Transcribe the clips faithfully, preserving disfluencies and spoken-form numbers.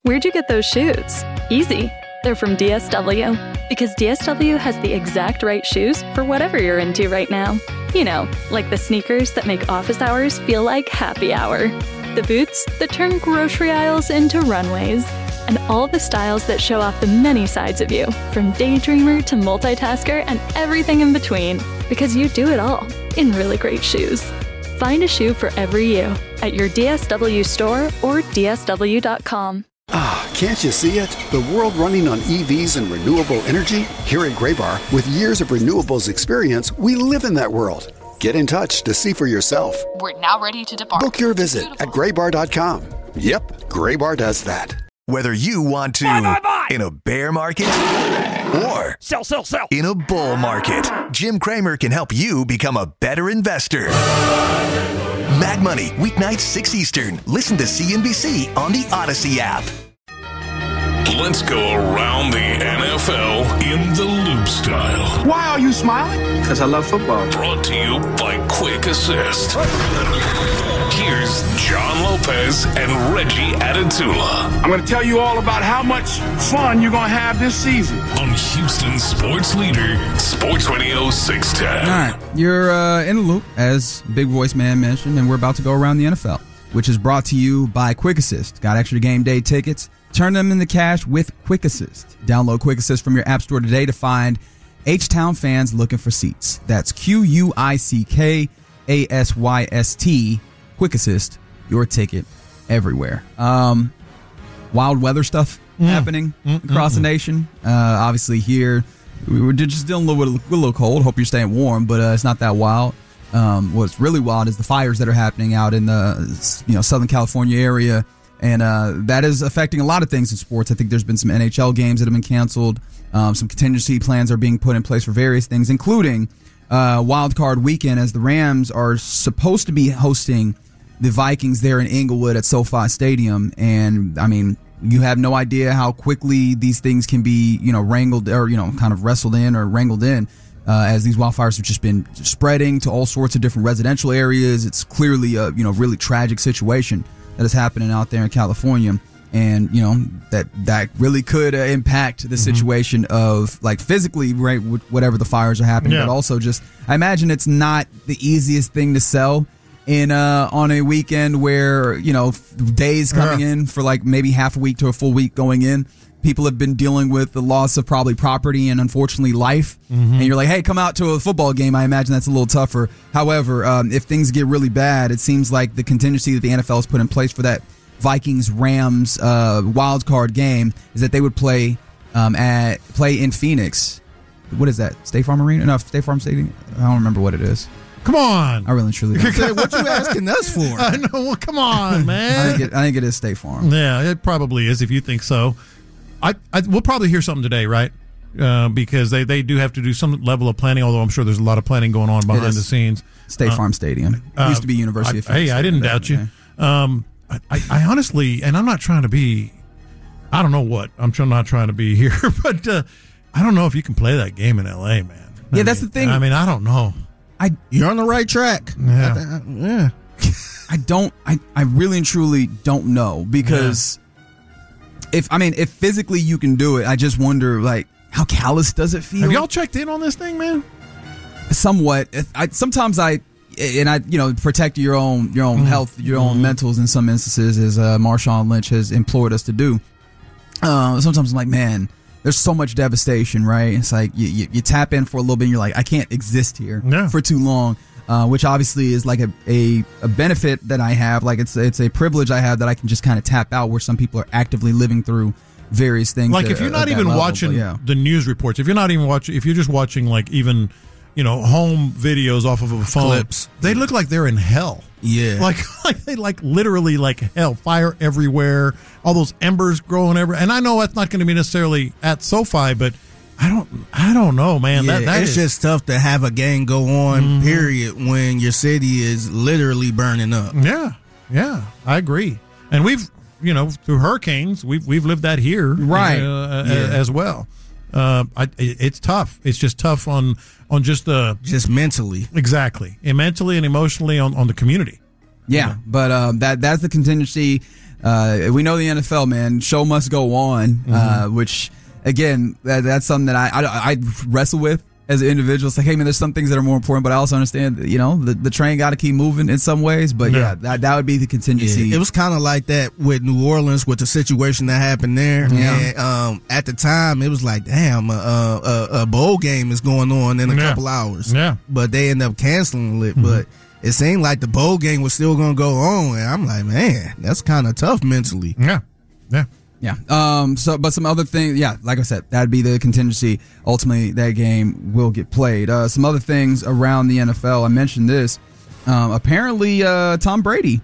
Where'd you get those shoes? Easy. They're from D S W. Because D S W has the exact right shoes for whatever you're into right now. You know, like the sneakers that make office hours feel like happy hour. The boots that turn grocery aisles into runways. And all the styles that show off the many sides of you, from daydreamer to multitasker and everything in between. Because you do it all in really great shoes. Find a shoe for every you at your D S W store or D S W dot com. Ah, can't you see it? The world running on E Vs and renewable energy? Here at Graybar, with years of renewables experience, we live in that world. Get in touch to see for yourself. We're now ready to depart. Book your visit at graybar dot com. Yep, Graybar does that. Whether you want to buy, buy, buy. in a bear market or sell, sell, sell. in a bull market, Jim Cramer can help you become a better investor. Mag Money, weeknights six Eastern. Listen to C N B C on the Odyssey app. Let's go around the N F L in the loop style. Why are you smiling? Because I love football. Brought to you by Quick Assist. Here's John Lopez and Reggie Atatula. I'm going to tell you all about how much fun you're going to have this season. On Houston Sports Leader, Sports Radio six ten. All right, you're uh, in the loop, as Big Voice Man mentioned, and we're about to go around the N F L, which is brought to you by Quick Assist. Got extra game day tickets? Turn them into cash with Quick Assist. Download Quick Assist from your app store today to find H-Town fans looking for seats. That's Q U I C K A S Y S T. Quick Assist, your ticket everywhere. Um, wild weather stuff mm. happening mm, across mm, the nation. Uh, obviously here, we were just dealing a little, with a little cold. Hope you're staying warm, but uh, it's not that wild. Um, what's really wild is the fires that are happening out in the you know Southern California area. And uh, that is affecting a lot of things in sports. I think there's been some N H L games that have been canceled. Um, some contingency plans are being put in place for various things, including uh, Wild Card Weekend, as the Rams are supposed to be hosting the Vikings there in Inglewood at SoFi Stadium. And, I mean, you have no idea how quickly these things can be, you know, wrangled or, you know, kind of wrestled in or wrangled in. Uh, as these wildfires have just been spreading to all sorts of different residential areas. It's clearly a, you know, really tragic situation that is happening out there in California. And, you know, that that really could uh, impact the mm-hmm. situation of, like, physically, right, whatever the fires are happening, yeah. but also just, I imagine it's not the easiest thing to sell in uh, on a weekend where, you know, days coming yeah. in for, like, maybe half a week to a full week going in. People have been dealing with the loss of probably property and, unfortunately, life. Mm-hmm. And you're like, hey, come out to a football game. I imagine that's a little tougher. However, um, if things get really bad, it seems like the contingency that the N F L has put in place for that Vikings-Rams uh, wild card game is that they would play um, at play in Phoenix. What is that? State Farm Arena? No, State Farm Stadium? I don't remember what it is. Come on. I really truly don't. What you asking us for? I know. Well, come on, man. I, think it, I think it is State Farm. Yeah, it probably is if you think so. I, I we'll probably hear something today, right? Uh, because they, they do have to do some level of planning, although I'm sure there's a lot of planning going on behind the scenes. State uh, Farm Stadium. It uh, used to be University I, of Phoenix. Hey, I didn't doubt you. Um, I, I, I honestly, and I'm not trying to be, I don't know what, I'm not trying to be here, but uh, I don't know if you can play that game in L A, man. I yeah, mean, that's the thing. I mean, I don't know. I You're on the right track. Yeah. I, I, yeah. I don't, I, I really and truly don't know because... Yeah. If I mean, if physically you can do it, I just wonder, like, how callous does it feel? Have y'all checked in on this thing, man? Somewhat. I, sometimes I, and I, you know, protect your own your own mm. health, your mm. own mentals in some instances, as uh, Marshawn Lynch has implored us to do. Uh, sometimes I'm like, man, there's so much devastation, right? It's like you, you, you tap in for a little bit, and you're like, I can't exist here yeah. for too long. Uh, which obviously is like a, a, a benefit that I have. Like it's it's a privilege I have that I can just kind of tap out where some people are actively living through various things. Like at, if you're not even level, watching yeah. the news reports, if you're not even watching, if you're just watching like even, you know, home videos off of a phone, clips, they look like they're in hell. Yeah. Like, like they like literally like hell, fire everywhere, all those embers growing everywhere. And I know that's not going to be necessarily at SoFi, but I don't, I don't know, man. Yeah, that, that it's is, just tough to have a game go on, mm-hmm. period, when your city is literally burning up. Yeah, yeah, I agree. And we've, you know, through hurricanes, we've we've lived that here, right, uh, yeah. as well. Uh, I, it's tough. It's just tough on on just the just mentally, exactly, and mentally and emotionally on, on the community. Yeah, you know? but uh, that that's the contingency. Uh, we know the N F L, man. Show must go on, mm-hmm. uh, which, again, that, that's something that I, I, I wrestle with as an individual. It's like, hey, man, there's some things that are more important, but I also understand that, you know, the, the train got to keep moving in some ways. But, yeah, yeah that, that would be the contingency. Yeah, it was kind of like that with New Orleans with the situation that happened there. Yeah. And um, at the time, it was like, damn, a, a, a bowl game is going on in a yeah. couple hours. Yeah. But they ended up canceling it. Mm-hmm. But it seemed like the bowl game was still going to go on. And I'm like, man, that's kind of tough mentally. Yeah. Yeah. Yeah. Um. So, but some other things. Yeah. Like I said, that'd be the contingency. Ultimately, that game will get played. Uh. Some other things around the N F L. I mentioned this. Um. Apparently, uh, Tom Brady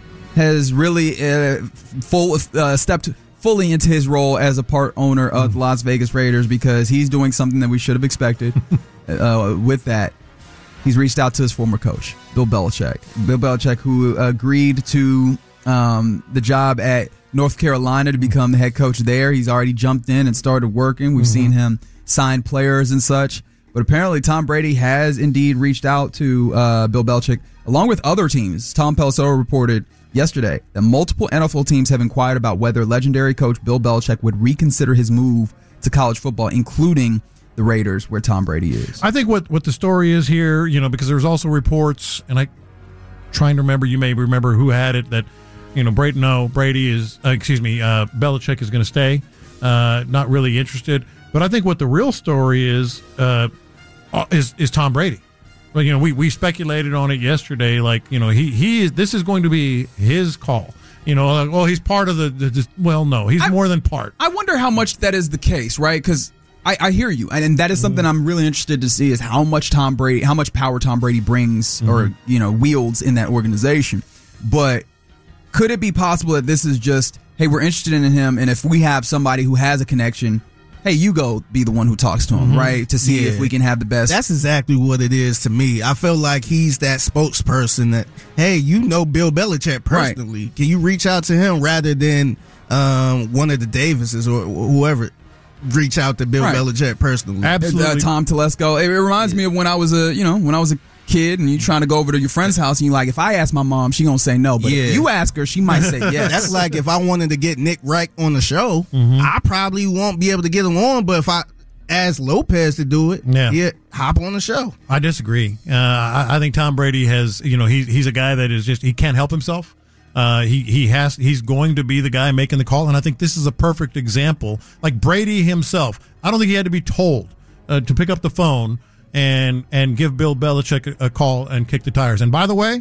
has really uh, full uh, stepped fully into his role as a part owner of the Las Vegas Raiders because he's doing something that we should have expected. uh. With that, he's reached out to his former coach, Bill Belichick. Bill Belichick, who agreed to um the job at North Carolina to become the head coach there. He's already jumped in and started working. We've mm-hmm. seen him sign players and such. But apparently Tom Brady has indeed reached out to uh, Bill Belichick, along with other teams. Tom Pelissero reported yesterday that multiple N F L teams have inquired about whether legendary coach Bill Belichick would reconsider his move to college football, including the Raiders, where Tom Brady is. I think what, what the story is here, you know, because there's also reports, and I trying to remember, you may remember who had it, that You know, Brady, no, Brady is, uh, excuse me, uh, Belichick is going to stay, uh, not really interested. But I think what the real story is, uh, is, is Tom Brady. Well, you know, we, we speculated on it yesterday, like, you know, he, he is, this is going to be his call. You know, like, well, he's part of the, the, the well, no, he's I, more than part. I wonder how much that is the case, right? Because I, I hear you, and, and that is something I'm really interested to see is how much Tom Brady, how much power Tom Brady brings mm-hmm. or, you know, wields in that organization. But could it be possible that this is just, hey, we're interested in him, and if we have somebody who has a connection, hey, you go be the one who talks to him, mm-hmm. right, to see yeah. if we can have the best. That's exactly what it is to me. I feel like he's that spokesperson that, hey, you know Bill Belichick personally. Right. Can you reach out to him rather than um, one of the Davises or whoever reach out to Bill right. Belichick personally? Absolutely. Uh, Tom Telesco. It, it reminds yeah. me of when I was a, you know, when I was a kid and you trying to go over to your friend's house and you're like, if I ask my mom, she gonna say no, but yeah. if you ask her, she might say yes. That's like if I wanted to get Nick Wright on the show, mm-hmm. I probably won't be able to get him on, but if I ask Lopez to do it, yeah, yeah hop on the show. I disagree. Uh, I, I think Tom Brady has, you know, he, he's a guy that is just, he can't help himself. Uh, he he has he's going to be the guy making the call, and I think this is a perfect example. Like Brady himself, I don't think he had to be told uh, to pick up the phone and and give Bill Belichick a, a call and kick the tires. And by the way,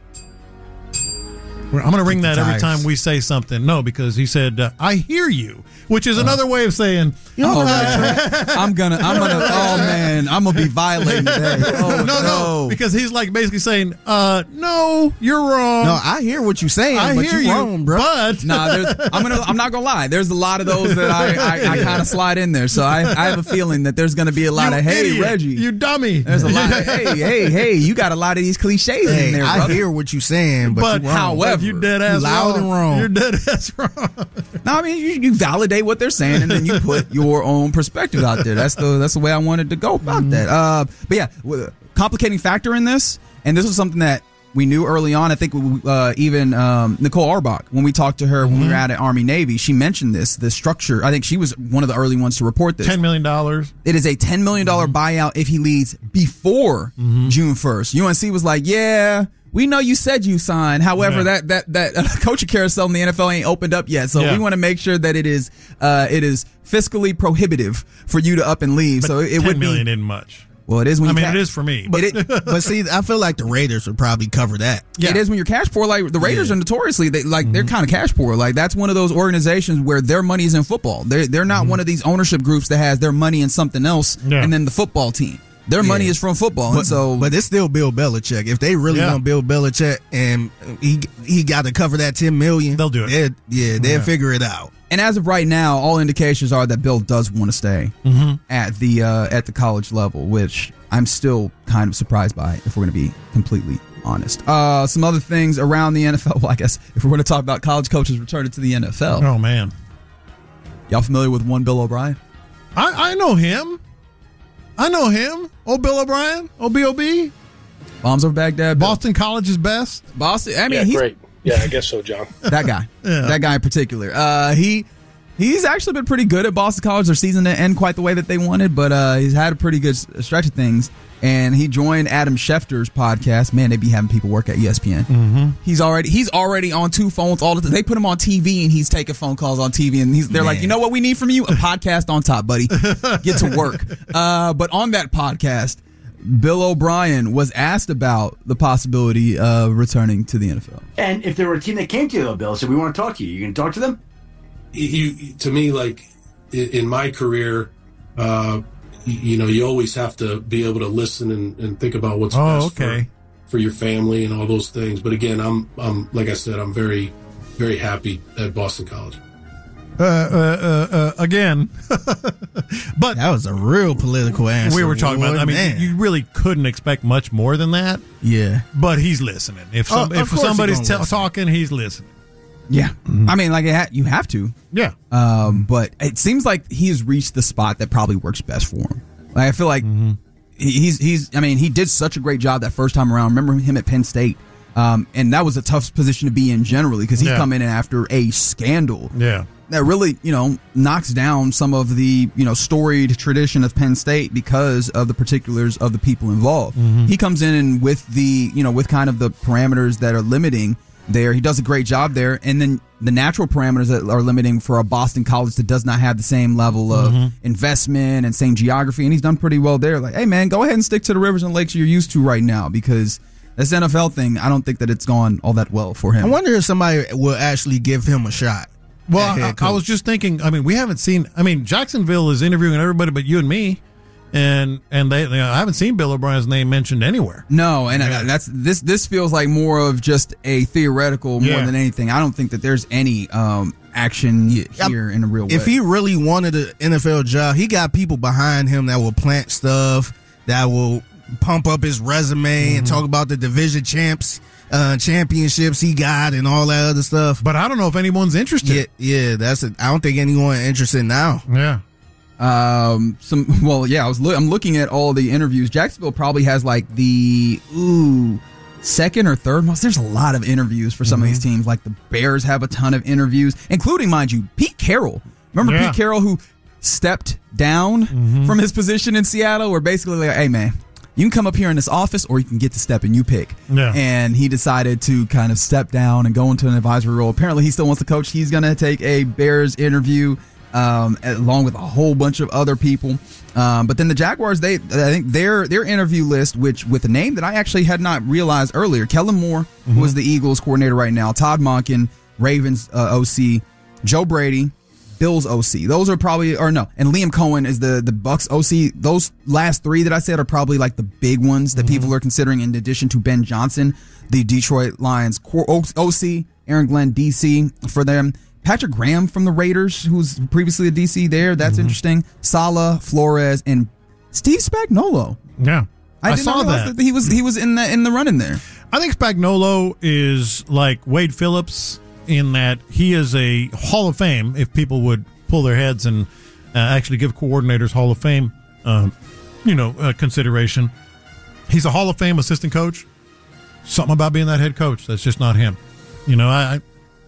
I'm going to ring that every time we say something. No, because he said, uh, I hear you, which is another way of saying, you know, oh, I'm going to, I'm going to, oh man, I'm going to be violating today. Oh, no, no, no, because he's like basically saying, uh, no, you're wrong. No, I hear what you're saying, I but hear you're you, wrong, bro. But nah, there's, I'm going to, I'm not going to lie. There's a lot of those that I, I, I kind of slide in there. So I, I have a feeling that there's going to be a lot you of, hey, idiot, Reggie. You dummy. There's a lot of, hey, hey, hey, you got a lot of these cliches hey, in there, I brother. hear what you're saying, but, but you're wrong. However, you dead ass loud wrong. and wrong. You're dead ass wrong. No, I mean you, you validate what they're saying and then you put your own perspective out there. That's the that's the way I wanted to go about mm-hmm. that. Uh, but yeah, complicating factor in this, and this was something that we knew early on. I think uh, even um, Nicole Arbach, when we talked to her mm-hmm. when we were out at Army Navy, she mentioned this, the structure. I think she was one of the early ones to report this. ten million dollars. It is a ten million dollars mm-hmm. buyout if he leaves before mm-hmm. June first. U N C was like, yeah, we know you said you signed. However, yeah. that that that uh, coaching carousel in the N F L ain't opened up yet, so yeah. we want to make sure that it is uh, it is fiscally prohibitive for you to up and leave. But so it, it ten would million be isn't much. Well, it is when I you mean, ca- it is for me. But, it, but see, I feel like the Raiders would probably cover that. Yeah. It is when you're cash poor. Like the Raiders yeah. are notoriously, they, like mm-hmm. they're kind of cash poor. Like that's one of those organizations where their money is in football. They're they're not mm-hmm. one of these ownership groups that has their money in something else, yeah. and then the football team. Their yeah. money is from football, but, and so but it's still Bill Belichick. If they really yeah. want Bill Belichick and he he got to cover that ten million, they'll do it. Yeah, they'll yeah. figure it out. And as of right now, all indications are that Bill does want to stay mm-hmm. at the uh, at the college level, which I'm still kind of surprised by, if we're going to be completely honest. Uh, some other things around the N F L. Well, I guess if we're going to talk about college coaches returning to the N F L. Oh man, y'all familiar with one Bill O'Brien? I, I know him. I know him. Oh, Bill O'Brien. O B O B. Bombs over Baghdad. Bill. Boston College's best. Boston. I mean, yeah, he's great. Yeah, I guess so, John. That guy. Yeah. That guy in particular. Uh, he he's actually been pretty good at Boston College. Their season didn't end quite the way that they wanted, but uh, he's had a pretty good stretch of things. And he joined Adam Schefter's podcast. Man, they be having people work at E S P N. Mm-hmm. He's already he's already on two phones all the time. They put him on T V, and he's taking phone calls on T V. And he's, they're Man. like, you know what we need from you? A podcast on top, buddy. Get to work. Uh, but on that podcast, Bill O'Brien was asked about the possibility of returning to the N F L. And if there were a team that came to you, Bill, said, we want to talk to you, you going to talk to them? You, to me, like in my career, uh, you know, you always have to be able to listen and, and think about what's oh, best okay. for, for your family and all those things. But again, I'm, I'm like I said, I'm very, very happy at Boston College. Uh, uh, uh, uh, again, but that was a real political answer. We were talking Lord, about. I mean, man. you really couldn't expect much more than that. Yeah, but he's listening. If some, oh, if somebody's t- talking, he's listening. Yeah, mm-hmm. I mean, like it ha- you have to. Yeah, um, but it seems like he has reached the spot that probably works best for him. Like I feel like mm-hmm. he's he's. I mean, he did such a great job that first time around. Remember him at Penn State. Um, and that was a tough position to be in generally because he's yeah. come in after a scandal. Yeah. That really, you know, knocks down some of the, you know, storied tradition of Penn State because of the particulars of the people involved. Mm-hmm. He comes in and with the, you know, with kind of the parameters that are limiting there. He does a great job there. And then the natural parameters that are limiting for a Boston College that does not have the same level of mm-hmm. investment and same geography. And he's done pretty well there. Like, hey, man, go ahead and stick to the rivers and lakes you're used to right now because this N F L thing, I don't think that it's gone all that well for him. I wonder if somebody will actually give him a shot. Well, I, I was just thinking, I mean, we haven't seen, I mean, Jacksonville is interviewing everybody but you and me, and and they, they I haven't seen Bill O'Brien's name mentioned anywhere. No, and yeah. that's this this feels like more of just a theoretical more yeah. than anything. I don't think that there's any um, action here in a real way. If he really wanted an N F L job, he got people behind him that will plant stuff, that will pump up his resume mm-hmm. and talk about the division champs, uh, championships he got and all that other stuff. But I don't know if anyone's interested. Yeah, yeah that's it. I don't think anyone interested now. Yeah. Um. Some. Well, yeah. I was. Lo- I'm looking at all the interviews. Jacksonville probably has like the ooh second or third most. There's a lot of interviews for some mm-hmm. of these teams. Like the Bears have a ton of interviews, including, mind you, Pete Carroll. Remember yeah. Pete Carroll who stepped down mm-hmm. from his position in Seattle? Where basically like, hey man, you can come up here in this office or you can get to step and you pick. Yeah. And he decided to kind of step down and go into an advisory role. Apparently he still wants to coach. He's going to take a Bears interview um, along with a whole bunch of other people. Um, but then the Jaguars, they I think their their interview list, which with a name that I actually had not realized earlier, Kellen Moore, mm-hmm. who is the Eagles coordinator right now, Todd Monken, Ravens uh, O C, Joe Brady, Bills O C. Those are probably, or no, and Liam Cohen is the, the Bucks O C. Those last three that I said are probably like the big ones that mm-hmm. people are considering in addition to Ben Johnson, the Detroit Lions O C, Aaron Glenn D C for them. Patrick Graham from the Raiders, who's previously a D C there. That's mm-hmm. interesting. Sala, Flores, and Steve Spagnuolo. Yeah. I, I did saw not realize that. that he was he was in the in the running there. I think Spagnuolo is like Wade Phillips in that he is a Hall of Fame, if people would pull their heads and uh, actually give coordinators Hall of Fame, uh, you know, uh, consideration. He's a Hall of Fame assistant coach. Something about being that head coach, that's just not him. You know, I,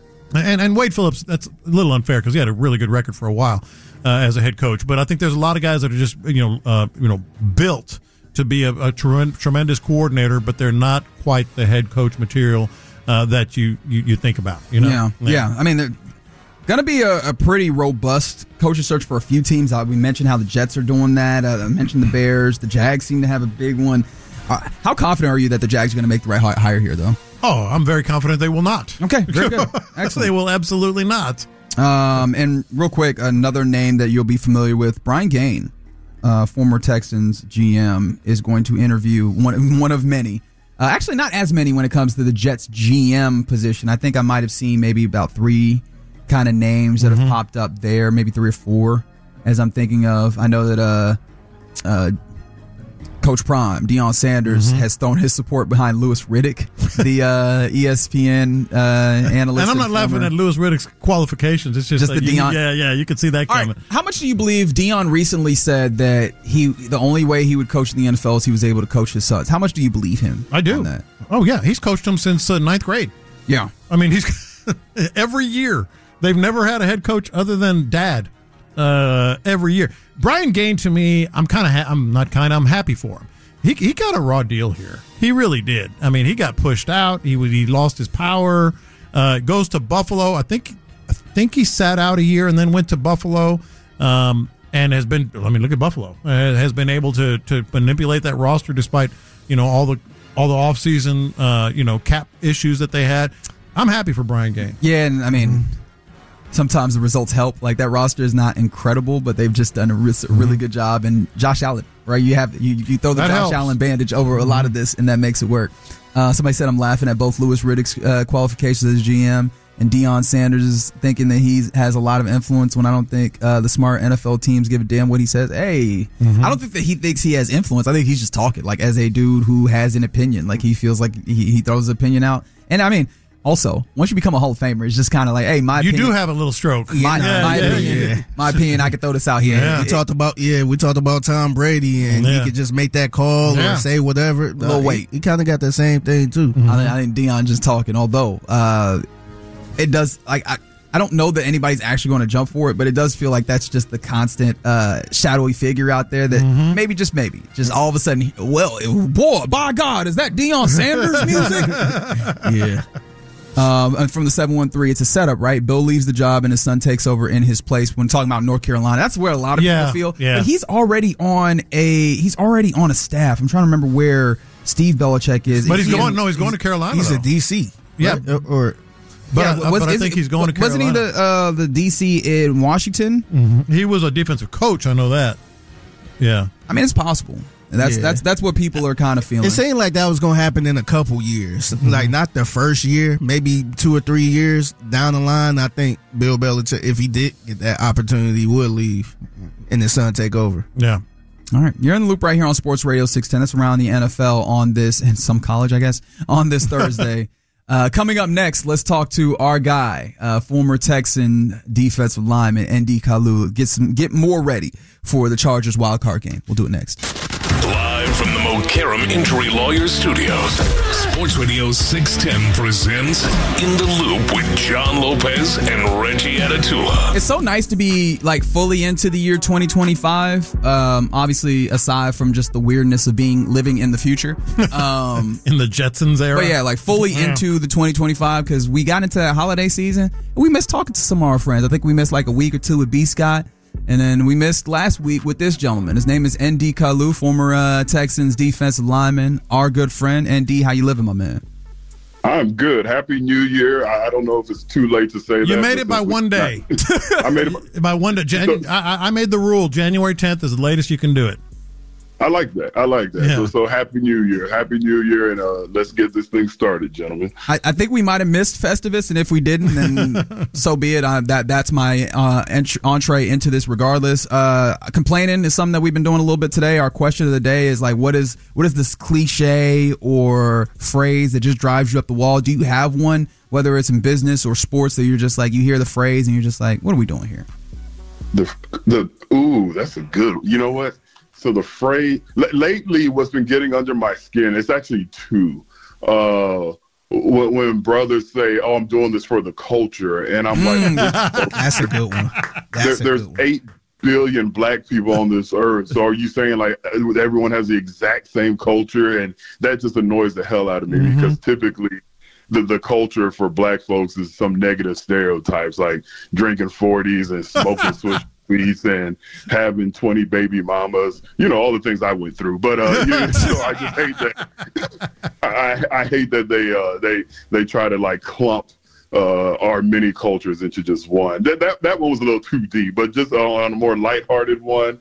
I and, and Wade Phillips, that's a little unfair because he had a really good record for a while uh, as a head coach. But I think there's a lot of guys that are just, you know, uh, you know, built to be a, a tre- tremendous coordinator, but they're not quite the head coach material Uh, that you, you you think about, you know? Yeah, yeah. yeah. I mean, they're going to be a, a pretty robust coaching search for a few teams. Uh, we mentioned how the Jets are doing that. Uh, I mentioned the Bears. The Jags seem to have a big one. Uh, how confident are you that the Jags are going to make the right hire here, though? Oh, I'm very confident they will not. Okay, very good. Excellent. They will absolutely not. Um, and real quick, another name that you'll be familiar with, Brian Gaine, uh, former Texans G M, is going to interview one, one of many. Uh, actually, not as many when it comes to the Jets G M position. I think I might have seen maybe about three kind of names that mm-hmm. have popped up there, maybe three or four as I'm thinking of. I know that uh, uh, Coach Prime, Deion Sanders, mm-hmm. has thrown his support behind Louis Riddick, the uh, E S P N uh, analyst. And I'm not laughing at Louis Riddick's qualifications. It's just, just like the Deion. You, yeah, yeah, you can see that coming. Right. How much do you believe Deion recently said that he the only way he would coach in the N F L is he was able to coach his sons? How much do you believe him? I do. On that? Oh, yeah. He's coached them since uh, ninth grade. Yeah. I mean, he's every year. They've never had a head coach other than Dad. Uh, every year, Brian Gaine, to me, I'm kind of, ha- I'm not kind of, I'm happy for him. He he got a raw deal here. He really did. I mean, he got pushed out. He was, he lost his power. Uh, goes to Buffalo. I think I think he sat out a year and then went to Buffalo. Um, and has been. I mean, look at Buffalo. Uh, has been able to to manipulate that roster despite you know all the all the offseason uh, you know cap issues that they had. I'm happy for Brian Gaine. Yeah, and I mean. Mm-hmm. Sometimes the results help. Like that roster is not incredible, but they've just done a, re- a really good job. And Josh Allen, right? You have you, you throw the that Josh helps. Allen bandage over a lot of this, and that makes it work. Uh, somebody said I'm laughing at both Louis Riddick's uh, qualifications as G M and Deion Sanders thinking that he has a lot of influence when I don't think uh, the smart N F L teams give a damn what he says. Hey, mm-hmm. I don't think that he thinks he has influence. I think he's just talking like as a dude who has an opinion. Like he feels like he, he throws his opinion out. And I mean. Also, once you become a Hall of Famer, it's just kind of like, hey, my you opinion, do have a little stroke. My, yeah, my yeah, opinion, yeah. my opinion. I could throw this out here. Yeah, we it, talked about yeah, we talked about Tom Brady, and yeah. he could just make that call yeah. or say whatever. No, uh, wait, he, he kind of got the same thing too. Mm-hmm. I, think, I think Deion just talking. Although uh, it does, like I, I don't know that anybody's actually going to jump for it, but it does feel like that's just the constant uh, shadowy figure out there that mm-hmm. maybe, just maybe, just all of a sudden, well, boy, by God, is that Deion Sanders music? yeah. Um, and from the seven one three, it's a setup, right? Bill leaves the job and his son takes over in his place. When talking about North Carolina, that's where a lot of yeah, people feel. Yeah. But he's already on a he's already on a staff. I'm trying to remember where Steve Belichick is. But he's he going. in, no, he's going to Carolina. He's though. a D C. Yeah, right? or, or but, yeah, uh, was, but I think it, he's going to Carolina. Wasn't he the uh, the D C in Washington? Mm-hmm. He was a defensive coach. I know that. Yeah, I mean it's possible. And that's yeah. that's that's what people are kind of feeling. It seemed like that was going to happen in a couple years, mm-hmm. like not the first year, maybe two or three years down the line. I think Bill Belichick, if he did get that opportunity, would leave and his son take over. Yeah. All right, you're in the loop right here on Sports Radio six ten. That's around the N F L on this and some college, I guess, on this Thursday. Uh, coming up next, let's talk to our guy, uh, former Texan defensive lineman N D Kalu. Get some, get more ready for the Chargers wildcard game. We'll do it next. Live from the Mokaram Injury Lawyers Studios, Sports Radio six ten presents In the Loop with John Lopez and Reggie Atatula. It's so nice to be like fully into the year twenty twenty-five. Um, obviously, aside from just the weirdness of being living in the future, um, in the Jetsons era. But yeah, like fully yeah. into the twenty twenty-five because we got into that holiday season. And we missed talking to some of our friends. I think we missed like a week or two with B. Scott. And then we missed last week with this gentleman. His name is N D Kalu, former uh, Texans defensive lineman, our good friend. N D, how you living, my man? I'm good. Happy New Year. I don't know if it's too late to say you that. You made it by one day. I made it by one day. Janu- I, I made the rule. January tenth is the latest you can do it. I like that. I like that. Yeah. So, so happy New Year. Happy New Year, and uh, let's get this thing started, gentlemen. I, I think we might have missed Festivus, and if we didn't, then so be it. Uh, that That's my uh, ent- entree into this regardless. Uh, complaining is something that we've been doing a little bit today. Our question of the day is, like, what is what is this cliche or phrase that just drives you up the wall? Do you have one, whether it's in business or sports, that you're just like, you hear the phrase, and you're just like, what are we doing here? The, the Ooh, that's a good You know what? So the phrase l- lately, what's been getting under my skin, it's actually two. Uh, when, when brothers say, "Oh, I'm doing this for the culture," and I'm mm, like, "That's a good one." There, a there's good one. eight billion black people on this earth. So are you saying like everyone has the exact same culture? And that just annoys the hell out of me mm-hmm. because typically the the culture for black folks is some negative stereotypes like drinking forties and smoking switch. And having twenty baby mamas, you know, all the things I went through. But uh, you know, I just hate that. I, I hate that they uh, they they try to like clump uh, our many cultures into just one. That that that one was a little too deep. But just uh, on a more lighthearted one,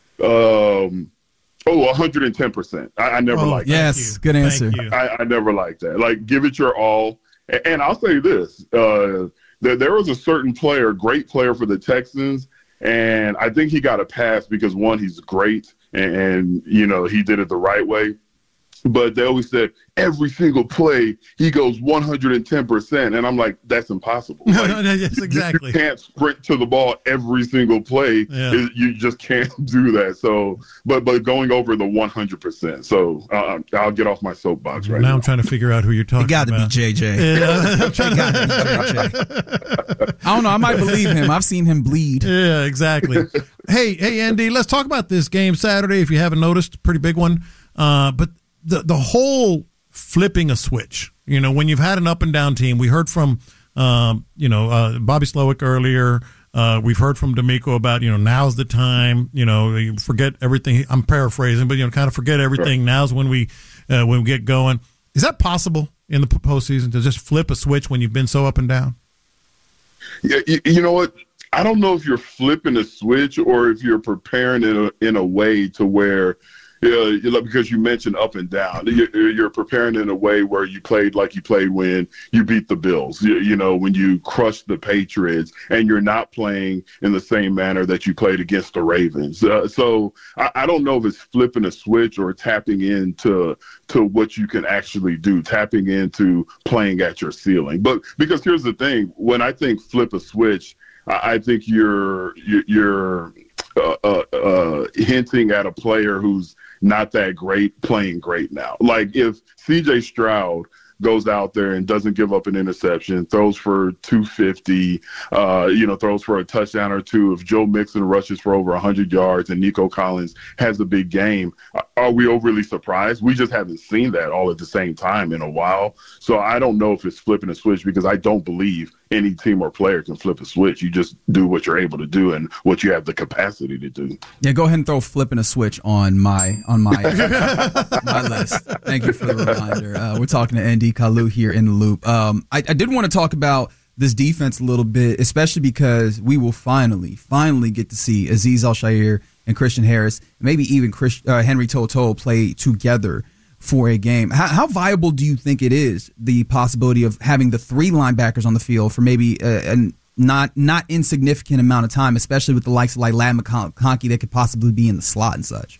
um, oh, one hundred ten percent. I, I never oh, liked yes, that. Yes, good answer. I, I never liked that. Like, give it your all. And, and I'll say this: uh, there there was a certain player, great player for the Texans. And I think he got a pass because, one, he's great, and, and, you know, he did it the right way. but they always said every single play he goes one hundred ten percent, and I'm like, that's impossible. No, like, no, no, yes, exactly. You can't sprint to the ball every single play. Yeah. It, you just can't do that. So, but but going over the one hundred percent. So uh, I'll get off my soapbox right now. Now I'm trying to figure out who you're talking it gotta about. Be J J. Yeah, I'm trying it gotta be J J. I don't know. I might believe him. I've seen him bleed. Yeah, exactly. hey, hey, Andy, let's talk about this game Saturday. If you haven't noticed, pretty big one. Uh, but the the whole flipping a switch. You know, when you've had an up and down team, we heard from, um, you know, uh, Bobby Slowick earlier. Uh, we've heard from D'Amico about, you know, now's the time. You know, you forget everything. I'm paraphrasing, but you know, kind of forget everything. Right. Now's when we uh, when we get going. Is that possible in the postseason to just flip a switch when you've been so up and down? Yeah, you, you know what? I don't know if you're flipping a switch or if you're preparing in a, in a way to where, uh, because you mentioned up and down, you're, you're preparing in a way where you played like you played when you beat the Bills, you, you know, when you crushed the Patriots, and you're not playing in the same manner that you played against the Ravens. Uh, so I, I don't know if it's flipping a switch or tapping into to what you can actually do, tapping into playing at your ceiling. But because here's the thing, when I think flip a switch, I, I think you're you're, you're uh, uh, uh, hinting at a player who's not that great playing great now. Like if C J Stroud goes out there and doesn't give up an interception, throws for two fifty, uh, you know, throws for a touchdown or two. If Joe Mixon rushes for over one hundred yards and Nico Collins has a big game, are we overly surprised? We just haven't seen that all at the same time in a while. So I don't know if it's flipping a switch, because I don't believe any team or player can flip a switch. You just do what you're able to do and what you have the capacity to do. Yeah, go ahead and throw flipping a switch on my on my my list. Thank you for the reminder. Uh, we're talking to Andy Kalu here in the Loop. Um, I, I did want to talk about this defense a little bit, especially because we will finally, finally get to see Azeez Al-Shaair and Christian Harris, maybe even Chris, uh, Henry To'oTo'o play together for a game. How, how viable do you think it is, the possibility of having the three linebackers on the field for maybe a, a not not insignificant amount of time, especially with the likes of like Ladd McConkey that could possibly be in the slot and such?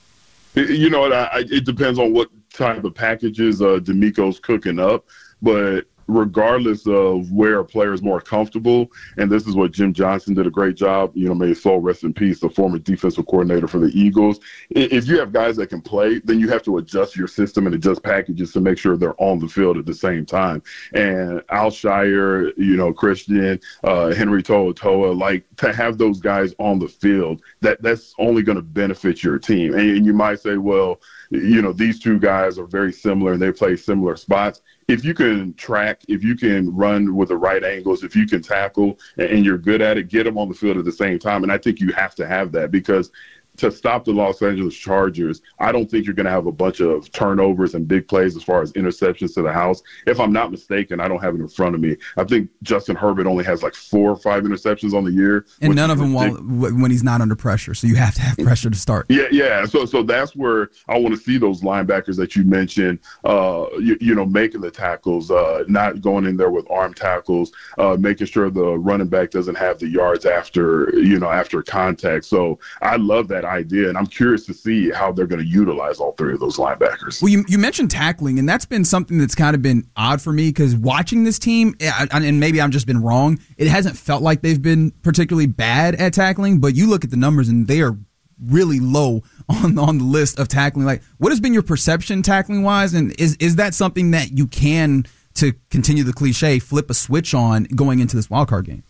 You know what? I, I, it depends on what type of packages uh, D'Amico's cooking up, but regardless of where a player is more comfortable, and this is what Jim Johnson did a great job, you know, may his soul rest in peace, the former defensive coordinator for the Eagles. If you have guys that can play, then you have to adjust your system and adjust packages to make sure they're on the field at the same time. And Al-Shaair, you know, Christian, uh, Henry To'oTo'o, like to have those guys on the field, that that's only going to benefit your team. And, and you might say, well, you know, these two guys are very similar and they play similar spots. If you can track, if you can run with the right angles, if you can tackle and you're good at it, get them on the field at the same time. And I think you have to have that, because to stop the Los Angeles Chargers, I don't think you're going to have a bunch of turnovers and big plays as far as interceptions to the house. If I'm not mistaken, I don't have it in front of me. I think Justin Herbert only has like four or five interceptions on the year. And none of them while, when he's not under pressure. So you have to have pressure to start. Yeah, yeah. So so that's where I want to see those linebackers that you mentioned, uh, you, you know, making the tackles, uh, not going in there with arm tackles, uh, making sure the running back doesn't have the yards after, you know, after contact. So I love that idea, and I'm curious to see how they're going to utilize all three of those linebackers. Well, you, you mentioned tackling, and that's been something that's kind of been odd for me, because watching this team, and maybe I've just been wrong, it hasn't felt like they've been particularly bad at tackling, but you look at the numbers and they are really low on, on the list of tackling. Like, what has been your perception tackling wise, and is, is that something that you can, to continue the cliche, flip a switch on going into this wildcard game?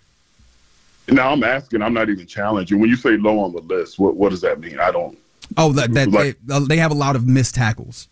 Now I'm asking, I'm not even challenging. When you say low on the list, what what does that mean? I don't. Oh, that, that like, they, they have a lot of missed tackles.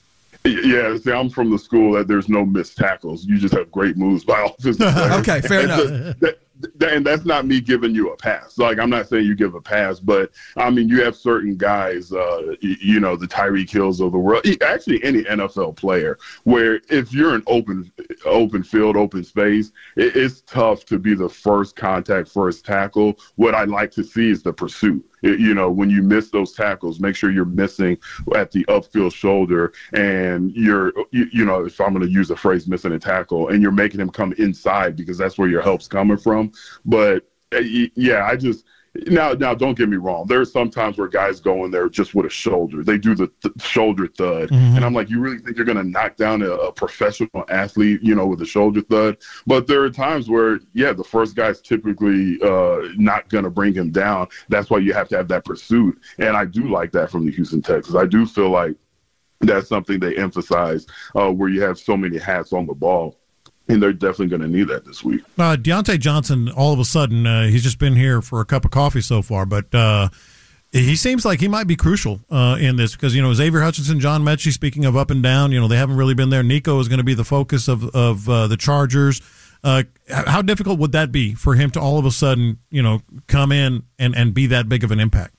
Yeah, see, I'm from the school that there's no missed tackles. You just have great moves by offensive players. Okay, fair and enough. The, that, and that's not me giving you a pass. Like, I'm not saying you give a pass, but I mean, you have certain guys, uh, you, you know, the Tyreek Hills of the world, actually any N F L player, where if you're in open, open field, open space, it, it's tough to be the first contact, first tackle. What I like to see is the pursuit. It, you know, when you miss those tackles, make sure you're missing at the upfield shoulder, and you're, you, you know, if I'm going to use a phrase, missing a tackle, and you're making him come inside, because that's where your help's coming from. But yeah, I just, Now, now, don't get me wrong. There are some times where guys go in there just with a shoulder. They do the th- shoulder thud. Mm-hmm. And I'm like, you really think you're going to knock down a, a professional athlete, you know, with a shoulder thud? But there are times where, yeah, the first guy's typically uh, not going to bring him down. That's why you have to have that pursuit. And I do like that from the Houston Texans. I do feel like that's something they emphasize uh, where you have so many hats on the ball. And they're definitely going to need that this week. Uh, Deontay Johnson, all of a sudden, uh, he's just been here for a cup of coffee so far, but uh, he seems like he might be crucial uh, in this because, you know, Xavier Hutchinson, John Mechie, speaking of up and down, you know, they haven't really been there. Nico is going to be the focus of, of uh, the Chargers. Uh, how difficult would that be for him to all of a sudden, you know, come in and, and be that big of an impact?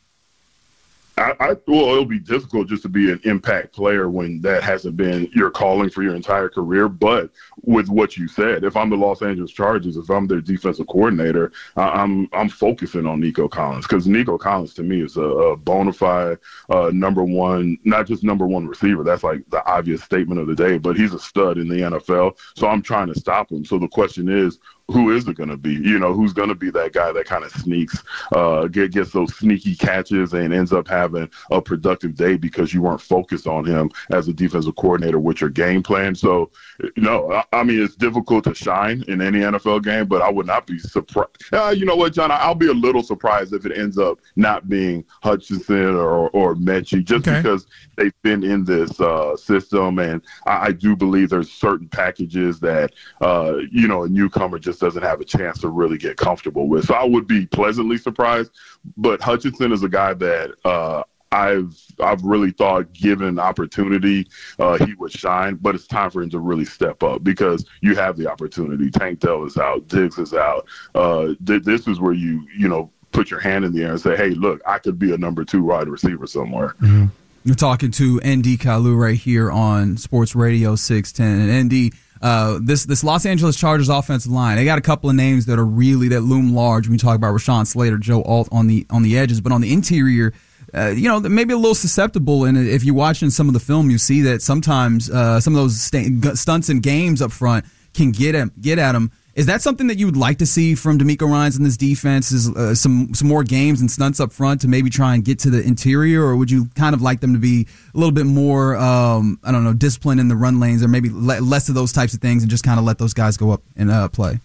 I, I well, it'll be difficult just to be an impact player when that hasn't been your calling for your entire career. But with what you said, if I'm the Los Angeles Chargers, if I'm their defensive coordinator, I, I'm I'm focusing on Nico Collins because Nico Collins to me is a, a bona fide uh, number one, not just number one receiver. That's like the obvious statement of the day, but he's a stud in the N F L. So I'm trying to stop him. So the question is, who is it going to be? You know, who's going to be that guy that kind of sneaks, uh, get, gets those sneaky catches and ends up having a productive day because you weren't focused on him as a defensive coordinator with your game plan. So, no, I, I mean, it's difficult to shine in any N F L game, but I would not be surprised. Uh, you know what, John? I'll be a little surprised if it ends up not being Hutchinson or, or Mechie just okay. because they've been in this uh, system. And I, I do believe there's certain packages that, uh, you know, a newcomer just doesn't have a chance to really get comfortable with. So I would be pleasantly surprised. But Hutchinson is a guy that uh, I've I've really thought, given opportunity, uh, he would shine. But it's time for him to really step up because you have the opportunity. Tank Dell is out. Diggs is out. Uh, th- this is where you, you know, put your hand in the air and say, hey, look, I could be a number two wide receiver somewhere. Mm-hmm. You're talking to N D Kalu right here on Sports Radio six ten. And N D, Uh, this this Los Angeles Chargers offensive line, they got a couple of names that are really that loom large when we talk about Rashawn Slater, Joe Alt on the on the edges, but on the interior, uh, you know, maybe a little susceptible. And if you're watching some of the film, you see that sometimes uh, some of those st- stunts and games up front can get him get at him. Is that something that you would like to see from DeMeco Ryans in this defense? Is uh, some some more games and stunts up front to maybe try and get to the interior, or would you kind of like them to be a little bit more, um, I don't know, disciplined in the run lanes, or maybe le- less of those types of things, and just kind of let those guys go up and uh, play?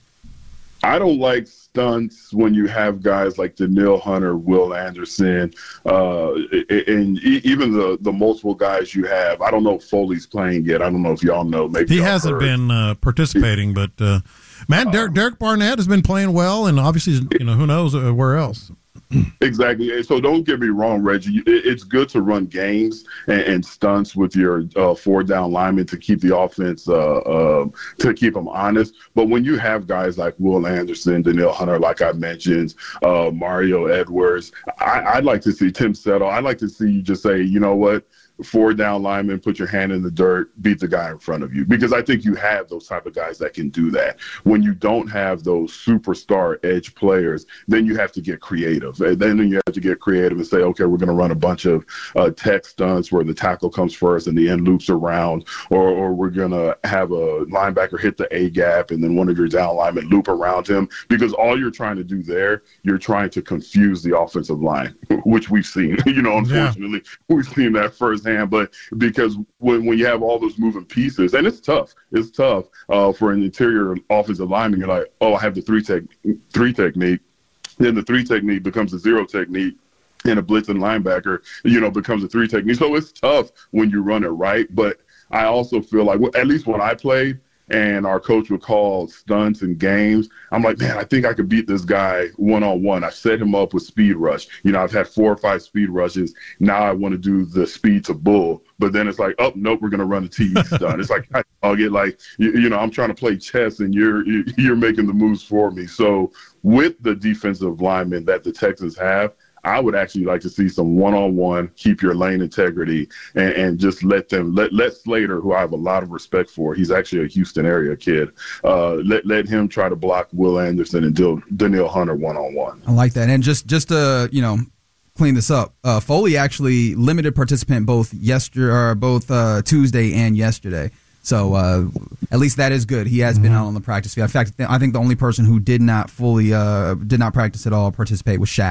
I don't like stunts when you have guys like Danielle Hunter, Will Anderson, uh, and even the, the multiple guys you have. I don't know if Foley's playing yet. I don't know if y'all know. Maybe he hasn't heard. been uh, participating, but uh, man, Derek, Derek Barnett has been playing well, and obviously, you know, who knows uh, where else. Exactly. So don't get me wrong, Reggie. It's good to run games and, and stunts with your uh, four down linemen to keep the offense, uh, uh, to keep them honest. But when you have guys like Will Anderson, Danielle Hunter, like I mentioned, uh, Mario Edwards, I, I'd like to see Tim Settle. I'd like to see you just say, you know what? Four down linemen, put your hand in the dirt, beat the guy in front of you. Because I think you have those type of guys that can do that. When you don't have those superstar edge players, then you have to get creative. And then you have to get creative and say, okay, we're going to run a bunch of uh, tech stunts where the tackle comes first and the end loops around, or, or we're going to have a linebacker hit the A gap and then one of your down linemen loop around him. Because all you're trying to do there, you're trying to confuse the offensive line, which we've seen. You know, unfortunately, yeah. we've seen that firsthand. But because when, when you have all those moving pieces, and it's tough, it's tough uh, for an interior offensive lineman. You're like, oh, I have the three tech three technique. Then the three technique becomes a zero technique, and a blitzing linebacker, you know, becomes a three technique. So it's tough when you run it right. But I also feel like, at least when I played, and our coach would call stunts and games, I'm like, man, I think I could beat this guy one-on-one. I set him up with speed rush. You know, I've had four or five speed rushes. Now I want to do the speed to bull. But then it's like, oh, nope, we're going to run a T E stunt. It's like, I'll get like, you, you know, I'm trying to play chess and you're you're making the moves for me. So with the defensive linemen that the Texans have, I would actually like to see some one-on-one, keep your lane integrity, and, and just let them let let Slater, who I have a lot of respect for, he's actually a Houston area kid. Uh, let let him try to block Will Anderson and Dil, Danielle Hunter one-on-one. I like that. And just just to you know clean this up, uh, Foley actually limited participant both yesterday or both uh, Tuesday and yesterday. So uh, at least that is good. He has mm-hmm. been out on the practice field. In fact, I think the only person who did not fully uh, did not practice at all participate was Shaq.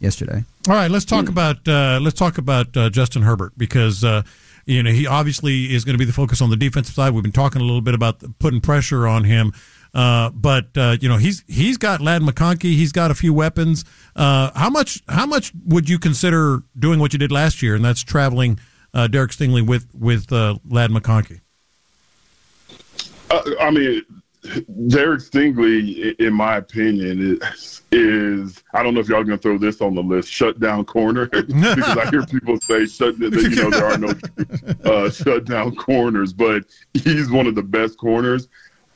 yesterday. All right, let's talk about uh, let's talk about uh, Justin Herbert because uh, you know he obviously is going to be the focus on the defensive side. We've been talking a little bit about putting pressure on him, uh, but uh, you know he's he's got Ladd McConkey, he's got a few weapons. Uh, how much how much would you consider doing what you did last year, and that's traveling uh, Derek Stingley with with uh, Ladd McConkey? Uh, I mean, Derek Stingley, in my opinion, is, is I don't know if y'all going to throw this on the list, shutdown corner, because I hear people say shut, that, you know, there are no uh, shutdown corners, but he's one of the best corners.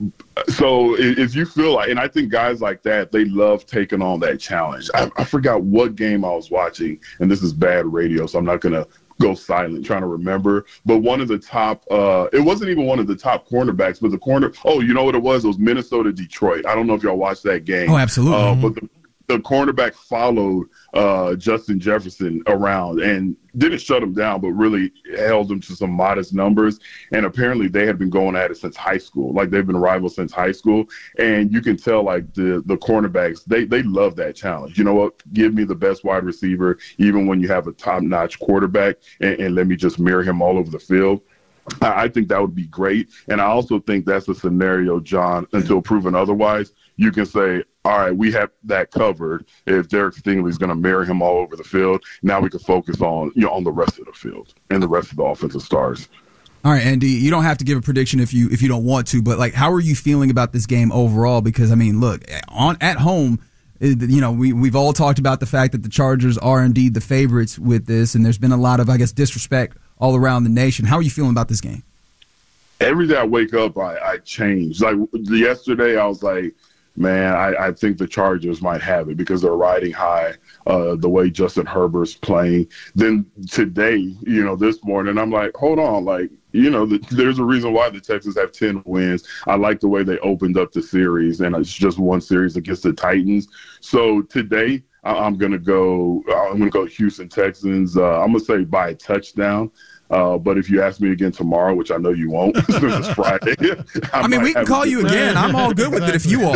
So if you feel like, and I think guys like that, they love taking on that challenge. I, I forgot what game I was watching, and this is bad radio, so I'm not going to go silent trying to remember, but one of the top uh it wasn't even one of the top cornerbacks, but the corner oh you know what it was it was Minnesota Detroit. I don't know if y'all watched that game. Oh, absolutely. Uh, but the, the cornerback followed uh Justin Jefferson around and didn't shut him down, but really held him to some modest numbers. And apparently they had been going at it since high school. Like they've been rivals since high school. And you can tell like the, the cornerbacks, they, they love that challenge. You know what? Give me the best wide receiver, even when you have a top-notch quarterback, and, and let me just mirror him all over the field. I, I think that would be great. And I also think that's a scenario, John, until proven otherwise, you can say, all right, we have that covered. If Derek Stingley is going to marry him all over the field, now we can focus on you know on the rest of the field and the rest of the offensive stars. All right, Andy, you don't have to give a prediction if you if you don't want to, but like, how are you feeling about this game overall? Because I mean, look, on at home, you know, we we've all talked about the fact that the Chargers are indeed the favorites with this, and there's been a lot of, I guess, disrespect all around the nation. How are you feeling about this game? Every day I wake up, I, I change. Like yesterday, I was like, man, I, I think the Chargers might have it because they're riding high uh, the way Justin Herbert's playing. Then today, you know, this morning, I'm like, hold on, like, you know, the, there's a reason why the Texans have ten wins. I like the way they opened up the series, and it's just one series against the Titans. So today, I, I'm going to go I'm going to go Houston Texans. Uh, I'm going to say by a touchdown. Uh, but if you ask me again tomorrow, which I know you won't, since it's Friday. I, I mean, we can call you again. I'm all good with it if you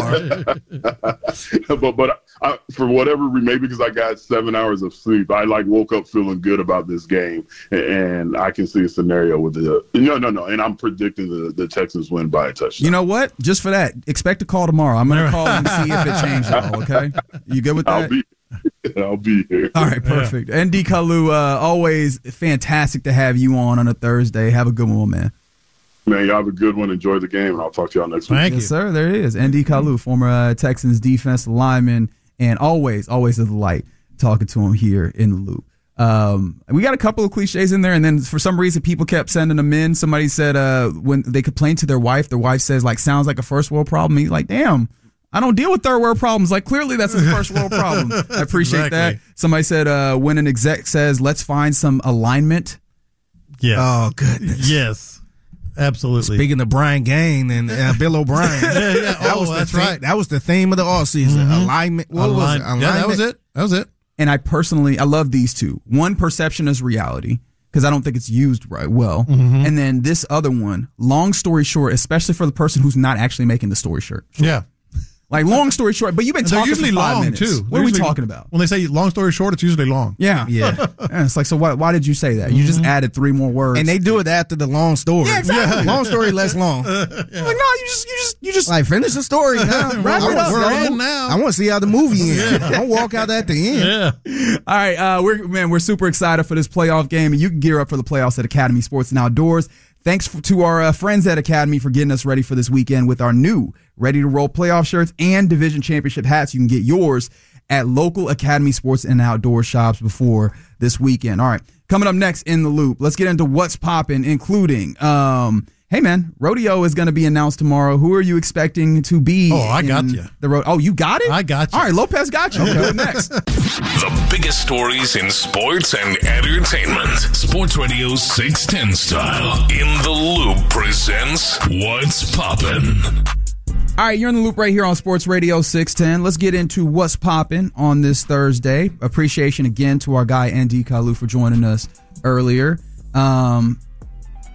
are. but but I, for whatever reason, maybe because I got seven hours of sleep, I like woke up feeling good about this game, and I can see a scenario with the no no no, and I'm predicting the, the Texans win by a touchdown. You know what? Just for that, expect a call tomorrow. I'm going to call and see if it changed at all. Okay, you good with that? I'll be. I'll be here. All right, perfect. Yeah. N D Kalu, uh, always fantastic to have you on on a Thursday. Have a good one, man. Man, y'all have a good one. Enjoy the game, and I'll talk to y'all next week. Thank yes, you. sir. There it is. N D Kalu, former uh, Texans defensive lineman, and always, always a delight talking to him here in the loop. Um, we got a couple of cliches in there, and then for some reason, people kept sending them in. Somebody said uh, when they complain to their wife, their wife says, like, sounds like a first world problem. He's like, damn. I don't deal with third world problems. Like, clearly that's a first world problem. I appreciate exactly. that. Somebody said, uh, when an exec says, let's find some alignment. Yes. Oh, goodness. Yes. Absolutely. Speaking of Brian Gaine and uh, Bill O'Brien. yeah, yeah. That, oh, was that's the theme, right. that was the theme of the offseason. Mm-hmm. Alignment. What Align- was it? Alignment. Yeah, that was it. That was it. And I personally, I love these two. One, perception is reality, because I don't think it's used right well. Mm-hmm. And then this other one, long story short, especially for the person who's not actually making the story short. Yeah. Like, long story short, but you've been They're talking usually for five long, minutes. too. What They're are we talking about? When they say long story short, it's usually long. Yeah. Yeah. yeah it's like, so why, why did you say that? Mm-hmm. You just added three more words. And they do it after the long story. Yeah, exactly. Long story, less long. Uh, yeah. Like, no, you just, you just, you just. Like, finish the story now. Wrap it up. We're in now. I want to see how the movie ends. Yeah. Don't walk out at the end. Yeah. All right. Uh, we're, man, we're super excited for this playoff game, and you can gear up for the playoffs at Academy Sports and Outdoors. Thanks for, to our uh, friends at Academy for getting us ready for this weekend with our new ready-to-roll playoff shirts and division championship hats. You can get yours at local Academy Sports and Outdoor shops before this weekend. All right, coming up next in the loop, let's get into what's popping, including, um, hey, man, rodeo is going to be announced tomorrow. Who are you expecting to be? Oh, I got you. The ro- oh, you got it? I got you. All right, Lopez got you. Okay. Do it next. The biggest stories in sports and entertainment. Sports Radio six ten style. In the Loop presents What's Poppin'. All right, you're in the loop right here on Sports Radio six ten. Let's get into what's popping on this Thursday. Appreciation again to our guy, N D Kalu, for joining us earlier. Um...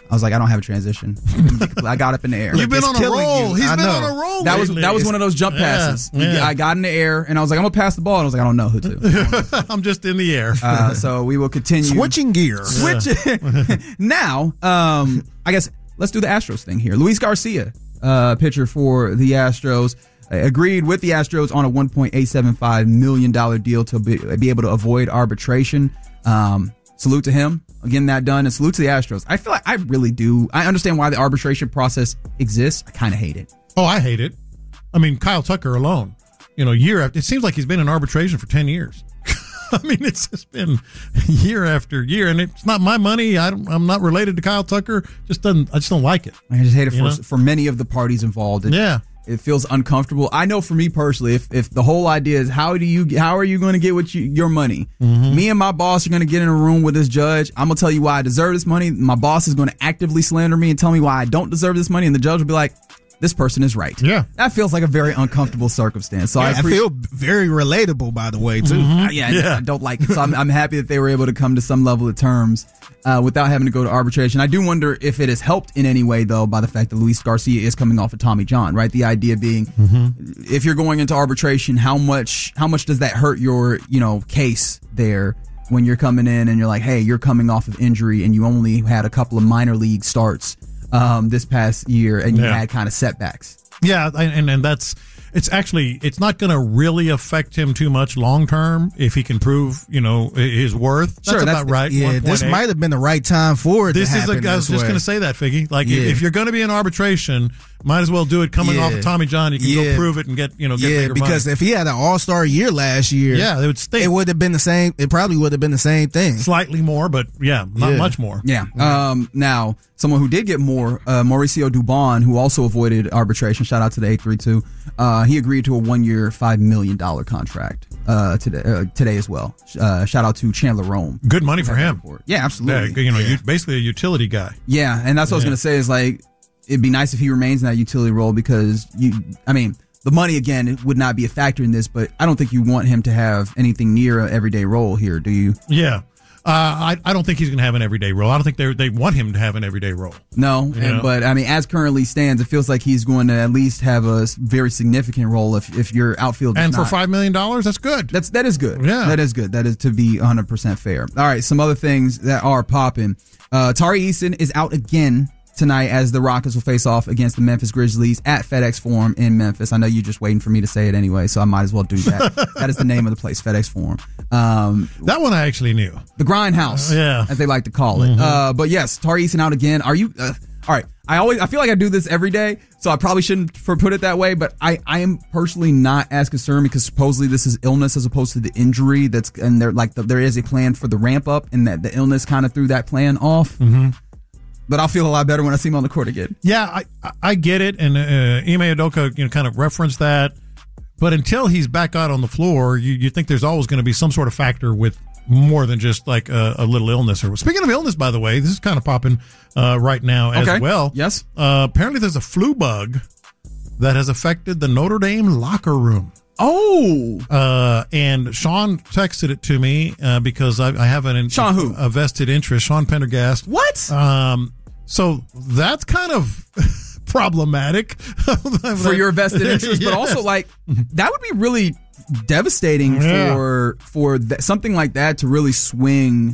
I was like, I don't have a transition. I got up in the air. You've been on a roll. He's I been know. on a roll. That was lately. that was one of those jump passes. Yeah, yeah. I got in the air and I was like, I'm gonna pass the ball. And I was like, I don't know who to. I'm just in the air. Uh, so we will continue Switching gears. Switch now. Um, I guess let's do the Astros thing here. Luis Garcia, uh, pitcher for the Astros, uh, agreed with the Astros on a one point eight seven five million dollars deal to be, be able to avoid arbitration. Um, salute to him. Getting that done, and salute to the Astros. I feel like I really do. I understand why the arbitration process exists. I kind of hate it. Oh, I hate it. I mean, Kyle Tucker alone, you know, year after, it seems like he's been in arbitration for ten years. I mean, it's just been year after year, and it's not my money. I don't, I'm not related to Kyle Tucker. Just doesn't. I just don't like it. I just hate it You for know? for many of the parties involved. It, Yeah. it feels uncomfortable. I know for me personally, if if the whole idea is how do you how are you going to get what you, your money? Mm-hmm. Me and my boss are going to get in a room with this judge. I'm gonna tell you why I deserve this money. My boss is going to actively slander me and tell me why I don't deserve this money, and the judge will be like, this person is right. Yeah. That feels like a very uncomfortable circumstance. So Yeah, I, I appreciate- feel very relatable, by the way, too. Mm-hmm. Uh, yeah, I don't like it. So I'm, I'm happy that they were able to come to some level of terms uh, without having to go to arbitration. I do wonder if it has helped in any way, though, by the fact that Luis Garcia is coming off of Tommy John, right? The idea being, Mm-hmm. if you're going into arbitration, how much how much does that hurt your you know case there when you're coming in and you're like, hey, you're coming off of injury and you only had a couple of minor league starts um, this past year and you Yeah. had kind of setbacks. Yeah, and and that's it's actually it's not going to really affect him too much long term if he can prove you know his worth. That's Sure, that's about the- right. Yeah, one point eight. this might have been the right time for it This to is a. happen I was this just way. going to say that, Figgy. Like if, Yeah. if you're going to be in arbitration, might as well do it coming Yeah. off of Tommy John. You can Yeah. go prove it and get you know get Yeah, bigger because money. if he had an All Star year last year, Yeah, it would stink. It would have been the same. It probably would have been the same thing. Slightly more, but yeah, not Yeah. much more. Yeah. Um, now, someone who did get more, uh, Mauricio Dubon, who also avoided arbitration, shout out to the eight three two, uh, he agreed to a one-year, five million dollars contract uh, today uh, today as well. Uh, shout out to Chandler Rome. Good money for him. Yeah, absolutely. Yeah, you know, you, basically a utility guy. Yeah, and that's what I was Yeah. going to say is like, it'd be nice if he remains in that utility role because, you, I mean, the money, again, it would not be a factor in this, but I don't think you want him to have anything near an everyday role here, do you? Yeah. Uh, I, I don't think he's going to have an everyday role. I don't think they they want him to have an everyday role. No, You and, know? but I mean, as currently stands, it feels like he's going to at least have a s- very significant role if if your outfield is And for not. five million dollars, that's good. That's that is good. Yeah. that is good. That is to be one hundred percent fair. All right, some other things that are popping. Uh, Tari Eason is out again tonight as the Rockets will face off against the Memphis Grizzlies at FedEx Forum in Memphis. I know you're just waiting for me to say it anyway, so I might as well do that. That is the name of the place, FedEx Forum. Um, that one I actually knew. The Grindhouse, Uh, yeah. as they like to call it. Mhm. Uh, but yes, Tari Eason out again. Are you? Uh, all right. I always I feel like I do this every day, so I probably shouldn't for put it that way. But I, I am personally not as concerned because supposedly this is illness as opposed to the injury. That's and there like the, there is a plan for the ramp up, and that the illness kind of threw that plan off. Mm-hmm. But I'll feel a lot better when I see him on the court again. Yeah, I I- I get it, and uh, Ime Udoka, you know, kind of referenced that. But until he's back out on the floor, you, you think there's always going to be some sort of factor with more than just like a, a little illness. Or speaking of illness, by the way, this is kind of popping uh, right now as Okay. well. Yes. Uh, apparently, there's a flu bug that has affected the Notre Dame locker room. Oh, uh, and Sean texted it to me uh, because I, I have an Sean who? a vested interest. Sean Pendergast. What? Um, so that's kind of problematic For your vested interest, but also like that would be really devastating Yeah. for for th- something like that to really swing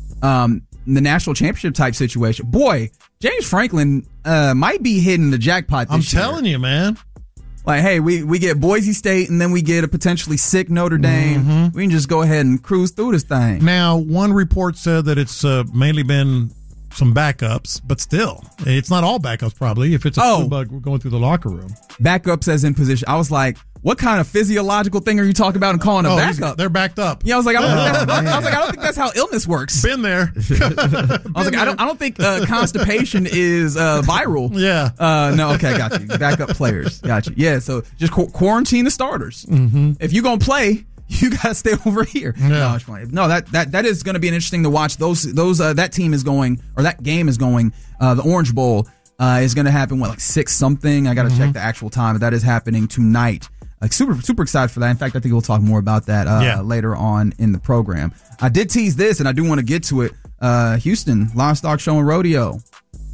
um, the national championship type situation. Boy, James Franklin uh, might be hitting the jackpot. This I'm year. telling you, man. Like, hey, we, we get Boise State and then we get a potentially sick Notre Dame. Mm-hmm. We can just go ahead and cruise through this thing. Now, one report said that it's uh, mainly been some backups, but still, it's not all backups probably. If it's a Oh. flu bug going through the locker room, Backups as in position. I was like, what kind of physiological thing are you talking about and calling a Oh, he's- backup? they're backed up. Yeah, I was like, I don't, think Oh, that's, I man. was like, I don't think that's how illness works. Been there. I was like, I don't, I don't think uh, constipation is uh, viral. Yeah. Uh, no. Okay, got you. Backup players, got you. Yeah. So just qu- quarantine the starters. Mm-hmm. If you gonna play, you gotta stay over here. Yeah. No, it's fine. No, that that that is gonna be an interesting to watch. Those those uh, that team is going or that game is going. Uh, the Orange Bowl uh, is gonna happen. What like six something? I gotta Mm-hmm. check the actual time, but that is happening tonight. Like super super excited for that. In fact, I think we'll talk more about that uh, Yeah. later on in the program. I did tease this, and I do want to get to it. Uh, Houston Livestock Show and Rodeo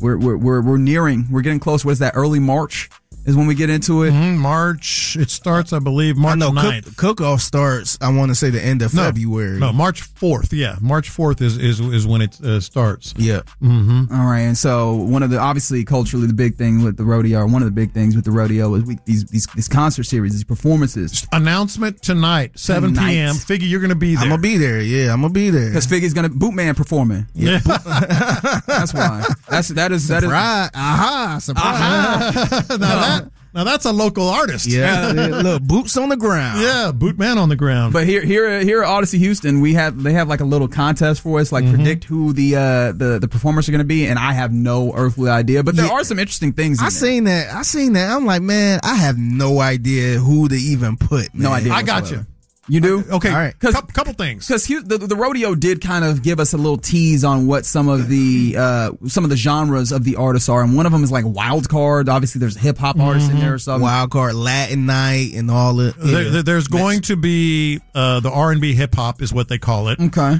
we're we're we're, we're nearing. We're getting close. What is that? Early March is when we get into it. Mm-hmm. March. It starts, I believe, March no, ninth. Cook, cook-off starts, I want to say, the end of no, February. No, March fourth. Yeah, March fourth is is, is when it uh, starts. Yeah. Mm-hmm. All right, and so one of the, obviously, culturally, the big thing with the rodeo, or one of the big things with the rodeo is we, these, these these concert series, these performances. Announcement tonight, seven p.m. Figgy, you're going to be there. I'm going to be there, yeah, I'm going to be there. Because Figgy's going to, Bootman performing. Yeah. That's why. That's, that is, that is. Surprise. Aha, surprise. Aha. now, that, now that's a local artist. Yeah, look, boots on the ground. Yeah, boot man on the ground. But here, here, here at Odyssey Houston, we have they have like a little contest for us, like mm-hmm. predict who the uh, the the performers are going to be, and I have no earthly idea. But there yeah. are some interesting things. In I there. seen that. I seen that. I'm like, man, I have no idea who to even put. Man. No idea. I got whatsoever. you. You do? Okay. All right. Couple, couple things. Because the, the rodeo did kind of give us a little tease on what some of the uh, some of the genres of the artists are, and one of them is like wild card. Obviously, there's hip hop artists mm-hmm. in there or something. Wild card, Latin night, and all it. Yeah. There, there's going to be uh, the R and B hip hop is what they call it. Okay.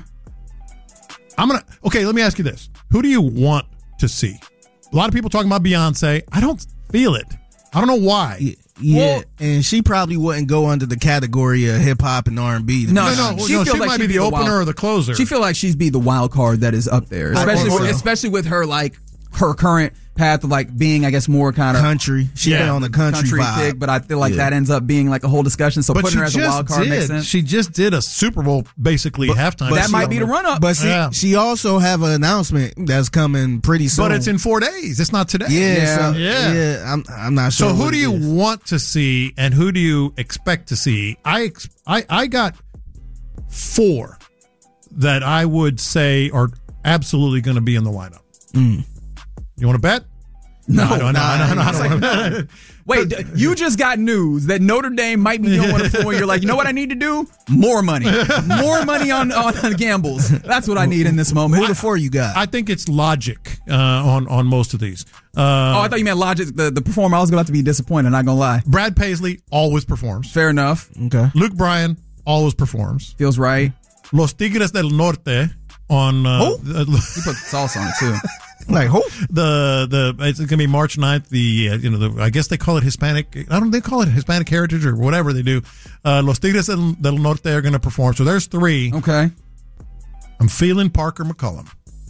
I'm gonna. Okay, let me ask you this: who do you want to see? A lot of people talking about Beyonce. I don't feel it. I don't know why. Yeah. Yeah, well, and she probably wouldn't go under the category of hip hop and R and B. No, no, no. She, no, she like might be the opener wild, or the closer. She feel like she's be the wild card that is up there, especially with, especially with her like her current path of like being, I guess, more kind of country. She yeah. been on the country, country vibe. Pig, but I feel like yeah. that ends up being like a whole discussion. So but putting her as a wild card did. makes sense. She just did a Super Bowl basically but, halftime. But that she, might be the run up. But she, yeah. she also have an announcement that's coming pretty soon. But it's in four days. It's not today. Yeah, yeah. So, yeah. yeah. I'm I'm not sure. So who do you is. want to see and who do you expect to see? I I I got four that I would say are absolutely going to be in the lineup. Mm. You want to bet? No, no, no, nah, no, no, no, no, no, no. Wait, you just got news that Notre Dame might be going one four. You're like, you know what I need to do? More money, more money on, on on gambles. That's what I need in this moment. Who the four you got? I think it's Logic uh, on on most of these. Uh, oh, I thought you meant Logic, the, the performer. I was going to have to be disappointed. Not gonna lie. Brad Paisley always performs. Fair enough. Okay. Luke Bryan always performs. Feels right. Los Tigres del Norte on. Uh, oh, uh, he put sauce on it too. Like who? The the it's gonna be March ninth. The uh, you know the I guess they call it Hispanic. I don't. They call it Hispanic Heritage or whatever they do. Uh, Los Tigres del, del Norte are gonna perform. So there's three. Okay. I'm feeling Parker McCullum.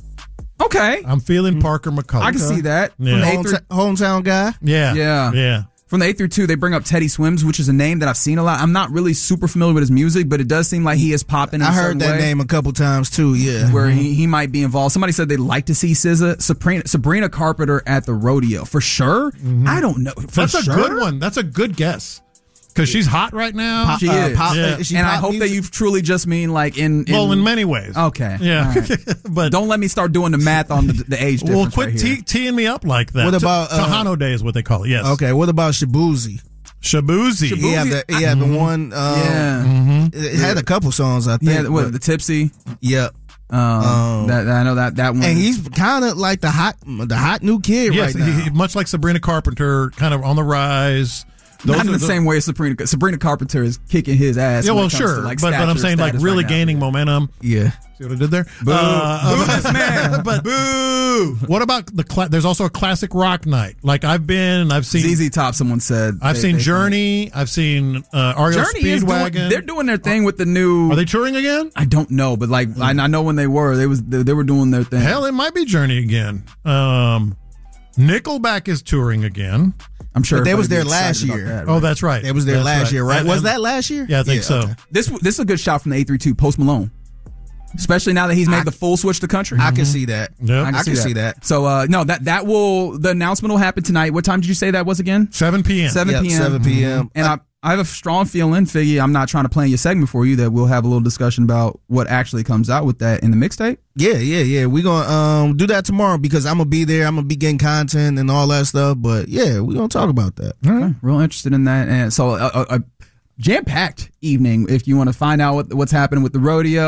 Okay. I'm feeling Parker McCullum. I can see that. Yeah. From the Home, through, hometown guy. Yeah. Yeah. Yeah. From the eight through two, they bring up Teddy Swims, which is a name that I've seen a lot. I'm not really super familiar with his music, but it does seem like he is popping. In I a heard that way, name a couple times too. Yeah, where mm-hmm. he, he might be involved. Somebody said they'd like to see S Z A, Sabrina, Sabrina Carpenter at the rodeo for sure. Mm-hmm. I don't know. For That's a sure? good one. That's a good guess. Because she's hot right now. Pop, she uh, is. Pop, yeah. is she and pop I hope music? that you truly just mean like in, in. Well, in many ways. Okay. Yeah. Right. But don't let me start doing the math on the, the age difference. Well, quit right te- teeing me up like that. What about uh, Tejano Day is what they call it. Yes. Okay. What about Shabuzi? Shabuzi. He had the, he had the one. Um, yeah. Mm-hmm. It had a couple songs, I think. Yeah. What, the Tipsy. Yep. Um, um, that, that I know that that one. And he's kind of like the hot, the hot new kid yes, right now. He, much like Sabrina Carpenter, kind of on the rise. Those Not in the, the same way as Sabrina. Sabrina Carpenter is kicking his ass. Yeah, well, sure, to like but, but I'm saying like really right gaining now. momentum. Yeah, see what I did there? Boo, uh, boo this man. But boo. What about the? Cla- there's also a classic rock night. Like I've been, I've seen Z Z Top. Someone said I've they, seen they Journey. Think. I've seen uh, R E O Speedwagon. Doing, they're doing their thing with the new. Are they touring again? I don't know, but like I, I know when they were, they was they, they were doing their thing. Hell, it might be Journey again. Um, Nickelback is touring again. I'm sure but they was there last year. That, right? Oh, that's right. They was there that's last right. year, right? And, was and, that last year? Yeah, I think yeah, so. Okay. This this is a good shot from the eight three two, Post Malone. Especially now that he's made I, the full switch to country. I can see that. Yep. I can, I can see, see that. that. So uh, no, that that will the announcement will happen tonight. What time did you say that was again? seven p.m. seven p.m. Yep, seven p.m. And I I have a strong feeling, Figgy, I'm not trying to plan your segment for you, that we'll have a little discussion about what actually comes out with that in the mixtape. Yeah, yeah, yeah. We're going to um, do that tomorrow because I'm going to be there. I'm going to be getting content and all that stuff. But yeah, we're going to talk about that. All right. Real interested in that. And so a, a, a jam-packed evening if you want to find out what, what's happening with the rodeo.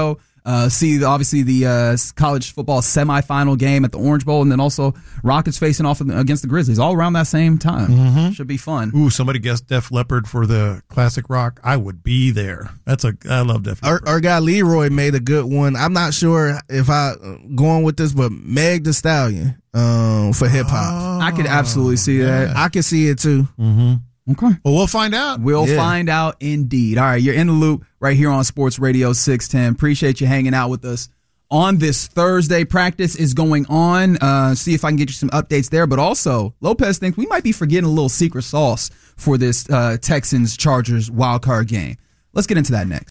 Uh, see, the, obviously, the uh, college football semifinal game at the Orange Bowl, and then also Rockets facing off against the Grizzlies all around that same time. Mm-hmm. Should be fun. Ooh, somebody guessed Def Leppard for the classic rock. I would be there. That's a I love Def Our, Leppard. our guy Leroy made a good one. I'm not sure if I uh, going with this, but Meg Thee Stallion um, for hip hop. Oh, I could absolutely see yeah. that. I can see it too. Mm-hmm. Okay. Well, we'll find out. We'll yeah. find out indeed. All right, you're in the loop right here on Sports Radio six ten. Appreciate you hanging out with us on this Thursday. Practice is going on. Uh, see if I can get you some updates there. But also, Lopez thinks we might be forgetting a little secret sauce for this uh, Texans-Chargers wildcard game. Let's get into that next.